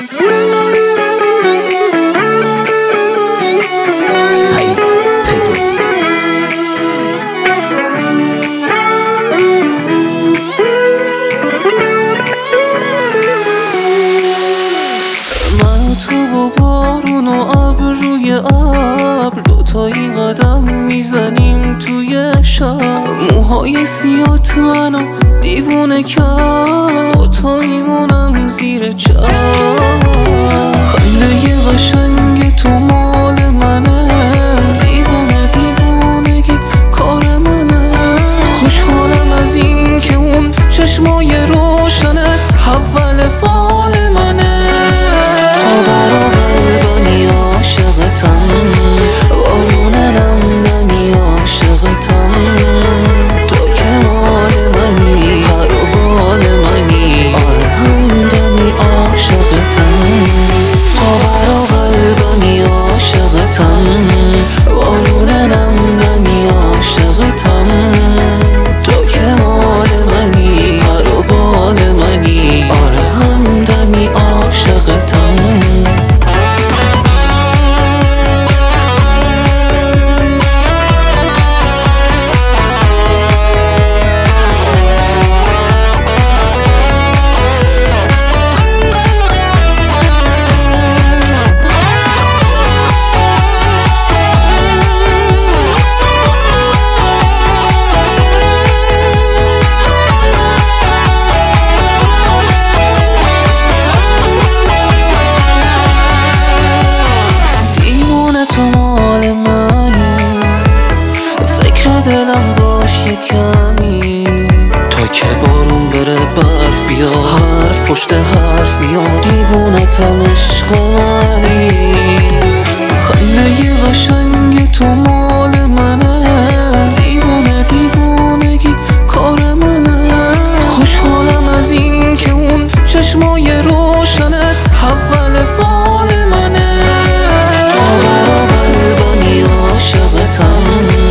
دوتایی قدم میزنیم توی شب، موهای سیات منو دیوونه کرد، با تو میمونم زیر چشم. خنده قشنگ تو مال منه، دیوونه دیوونگی کار منه. خوشحالم از این که اون چشمای روشنت اول فال منه. تا برا قلبانی عاشقتم، بارون نمی عاشقتم. تو که مال منی، پر و بال منی، آره همدمی عاشقتم. تا برا قلبانی عاشقتم، بارون نمی عاشقتم. تو که مال منی، پر و بال منی، آره همدمی عاشقتم. دلم باش کمی تا که بارون بره برف بیاد، حرف پشت حرف میاد، دیوونتم عشق منی. خنده قشنگ تو مال منه، دیوونه دیوونگی کار منه. خوشحالم از این که اون چشمای روشنت اول فال منه. تا برا قلبانی عاشقتم،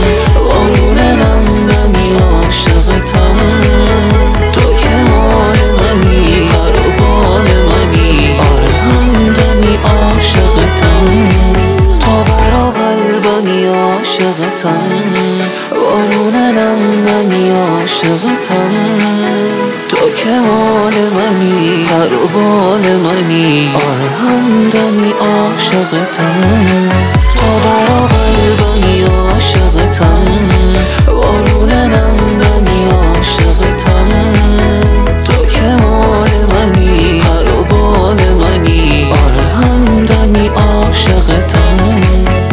بارون نمی عاشقتم. تو که مال منی، پر و بال منی، آره همدمی عاشقتم. تا برا قلبانی عاشقتم، بارون نمی عاشقتم. تو که مال منی، پر و بال منی، آره همدمی عاشقتم.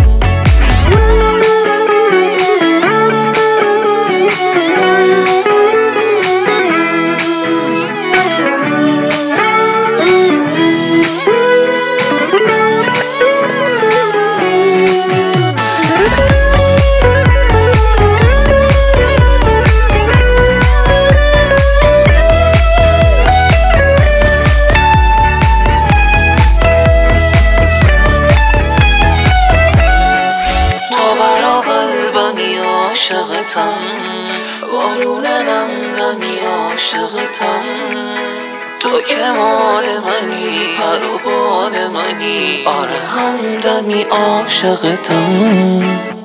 عاشقتم، بارون نمی عاشقتم. تو که مال منی، پر و بال منی، آره همدمی عاشقتم.